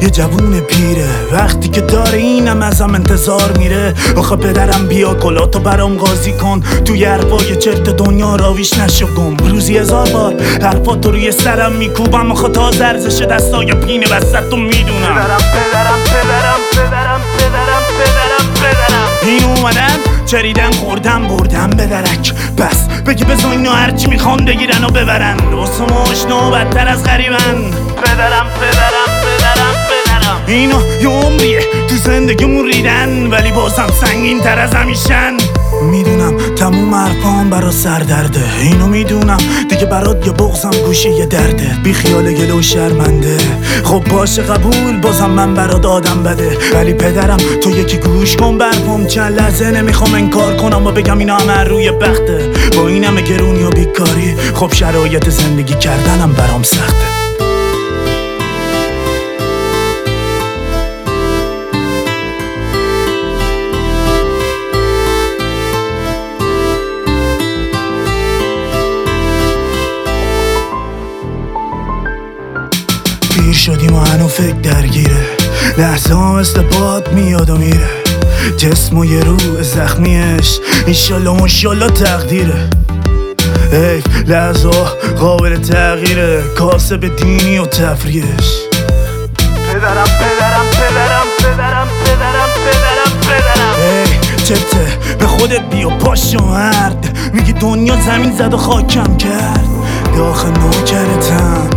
یه جوون پیره وقتی که داره اینم ازم انتظار میره. آخه پدرم بیا کلاتو برام قاضی کن، توی حرفای چرت دنیا راویش نشو گم. روزی 1000 بار حرفاتو روی سرم میکوبم، آخه تا ارزش دستای پینه وسطو میدونم. پدرم این اومدن چریدن خوردن بردن به درک، بس بگی بزن اینا هرچی میخوان بگیرن و ببرن. واسه ما آشنا بدتر از غریبن. پدرم اینا یه عمریه تو زندگیمون ریدن، ولی بازم سنگین تر از همیشن. میدونم تموم حرفام برا سر درده، اینو میدونم دیگه برات یه بغضم گوشه یه درده. بی خیال گله و شرمنده، خب باشه قبول بازم من برات آدم بده. ولی پدرم تو یکی گوش کن برفام، چند لحظه نمیخوام انکار کنم و بگم اینا همه روی بخته. با این همه گرونی و بیکاری خب شرایط زندگی کردنم برام سخته. پیر شدیم و هنو فکر درگیره، لحظه ها مثل باد میاد و میره. جسم و یه روح زخمیش انشالله ماشالله تقدیره. حیف لحظه ها قابل تغییره، کاسب دینی و تفریش. پدرم ای چته به خودت بیا پاشو مرد، میگی دنیا زمین زد و خاکم کرد. داخل نوکرتم